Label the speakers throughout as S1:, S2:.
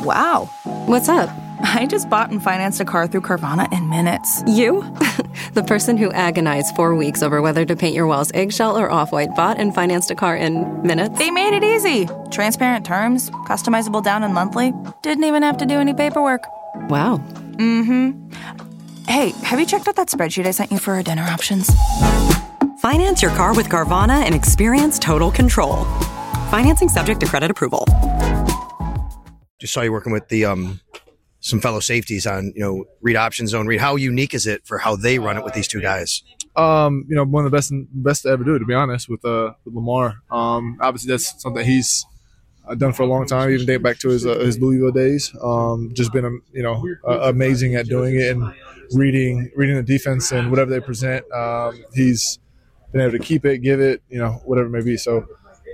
S1: Wow.
S2: What's up?
S1: I just bought and financed a car through Carvana in minutes.
S2: You? The person who agonized 4 weeks over whether to paint your walls eggshell or off-white bought and financed a car in minutes?
S1: They made it easy. Transparent terms, customizable down and monthly. Didn't even have to do any paperwork.
S2: Wow.
S1: Mm-hmm. Hey, have you checked out that spreadsheet I sent you for our dinner options?
S3: Finance your car with Carvana and experience total control. Financing subject to credit approval.
S4: Just saw you working with the some fellow safeties on, read option zone. Read, how unique is it for how they run it with these two guys?
S5: One of the best to ever do it, to be honest, with Lamar. Obviously, that's something he's done for a long time, even dating back to his Louisville days. Just been amazing at doing it and reading the defense and whatever they present. He's been able to keep it, give it, whatever it may be. So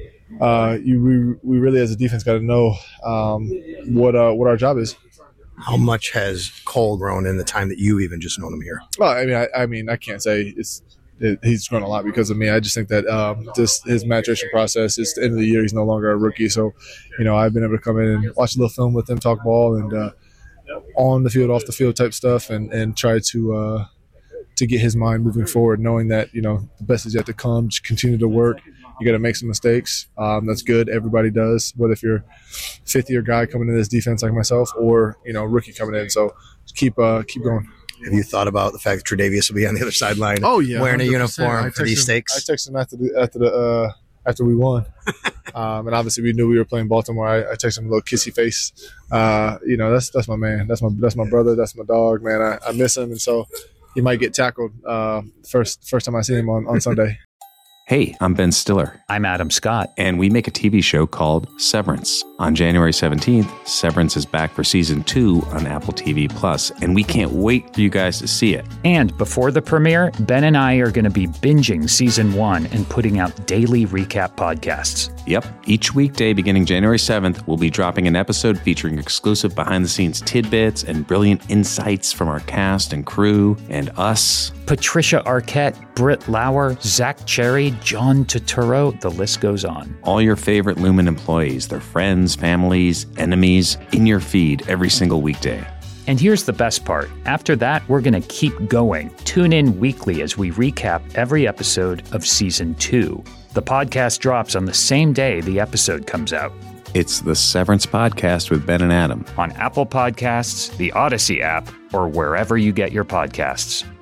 S5: we really as a defense got to know what our job is.
S4: How much has Cole grown in the time that you even just known him here?
S5: Well, I mean, I can't say he's grown a lot because of me. I just think that just his maturation process is the end of the year. He's no longer a rookie. So, I've been able to come in and watch a little film with him, talk ball, and on the field, off the field type stuff, and try to get his mind moving forward, knowing that, the best is yet to come. Just continue to work. You got to make some mistakes. That's good. Everybody does, whether if you're fifth-year guy coming into this defense like myself or, rookie coming in. So just keep going.
S4: Have you thought about the fact that Tre'Davious will be on the other sideline wearing a
S5: 100%.
S4: uniform for these stakes?
S5: I texted him after we won. And obviously we knew we were playing Baltimore. I texted him a little kissy face. That's my man. That's my brother. That's my dog, man. I miss him. And so he might get tackled first time I see him on Sunday.
S6: Hey, I'm Ben Stiller.
S7: I'm Adam Scott.
S6: And we make a TV show called Severance. On January 17th, Severance is back for season 2 on Apple TV+, and we can't wait for you guys to see it.
S7: And before the premiere, Ben and I are going to be binging season 1 and putting out daily recap podcasts.
S6: Yep. Each weekday beginning January 7th, we'll be dropping an episode featuring exclusive behind-the-scenes tidbits and brilliant insights from our cast and crew and us.
S7: Patricia Arquette, Britt Lauer, Zach Cherry, John Turturro, the list goes on.
S6: All your favorite Lumen employees, their friends, families, enemies, in your feed every single weekday.
S7: And here's the best part. After that, we're going to keep going. Tune in weekly as we recap every episode of Season 2. The podcast drops on the same day the episode comes out.
S6: It's the Severance Podcast with Ben and Adam.
S7: On Apple Podcasts, the Odyssey app, or wherever you get your podcasts.